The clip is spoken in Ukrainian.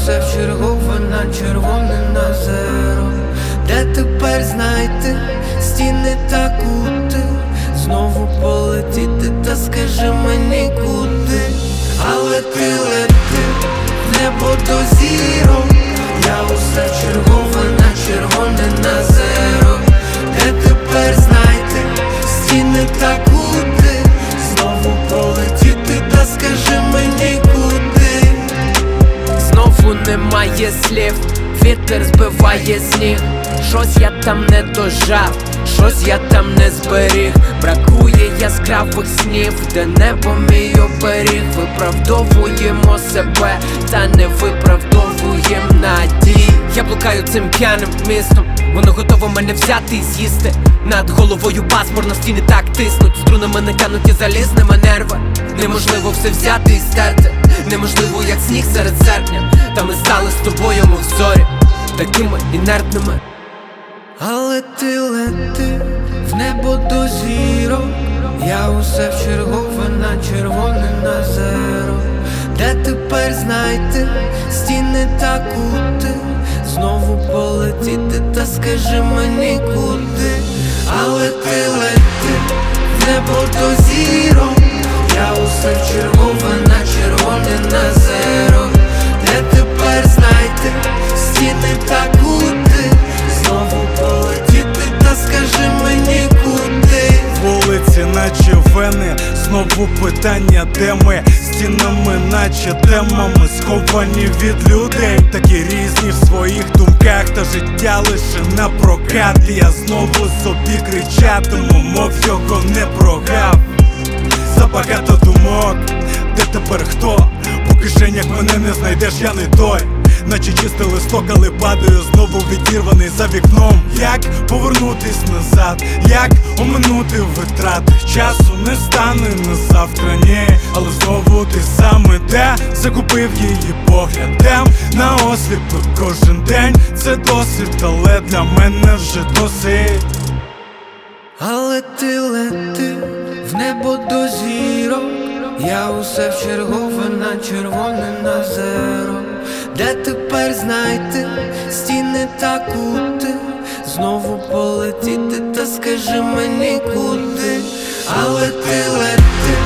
усе вчергове на червоне на зеро. Де тепер знайти стіни та кути, знову полетіти, та скажи мені куди. Але ти лети в небо до зірок, я усе вчергове на червоне на зеро. Де тепер знайти стіни та кути, знову полетіти, та скажи мені куди. Знову немає слів, вітер збиває сніг. Щось я там не дожав, щось я там не зберіг. Бракує яскравих снів, де небо мій оберіг. Виправдовуємо себе, та не виправдовуєм надій. Я блукаю цим п'яним містом, воно готово мене взяти і з'їсти. Над головою пасмур, на стіни так тиснуть, струнами натянуті залізними нерви. Неможливо все взяти і стерти, неможливо як сніг серед серпня. Та ми стали з тобою, мов зорі, такими інертними. Але ти лети в небо до зірок, я усе вчергове на червоне на зеро. Де тепер знайти стіни та кути, знову полетіти, та скажи мені куди. Але ти лети в небо до зірок, я усе вчергове на червоне на зеро. Де тепер знайти стіни та кути, знову полетіти, та скажи мені куди. Вулиці наче вени, знову питання, де ми? Стінами наче темами, сховані від людей. Такі різні в своїх думках, та життя лише на прокат. І я знову собі кричатиму, мов його не прогав. Забагато думок, де тепер хто? По кишенях мене не знайдеш, я не той. Наче чистий листок, але падаю знову відірваний за вікном. Як повернутись назад, як оминути витрати? Часу не стане на завтра, ні. Але знову ти саме де закупив її поглядом на осліпи кожен день. Це досить, але для мене вже досить. Але ти лети в небо до зірок, я усе вчергове на червоне на зеро. Де тепер знайти стіни та кути, знову полетіти, та скажи мені куди. Але ти лети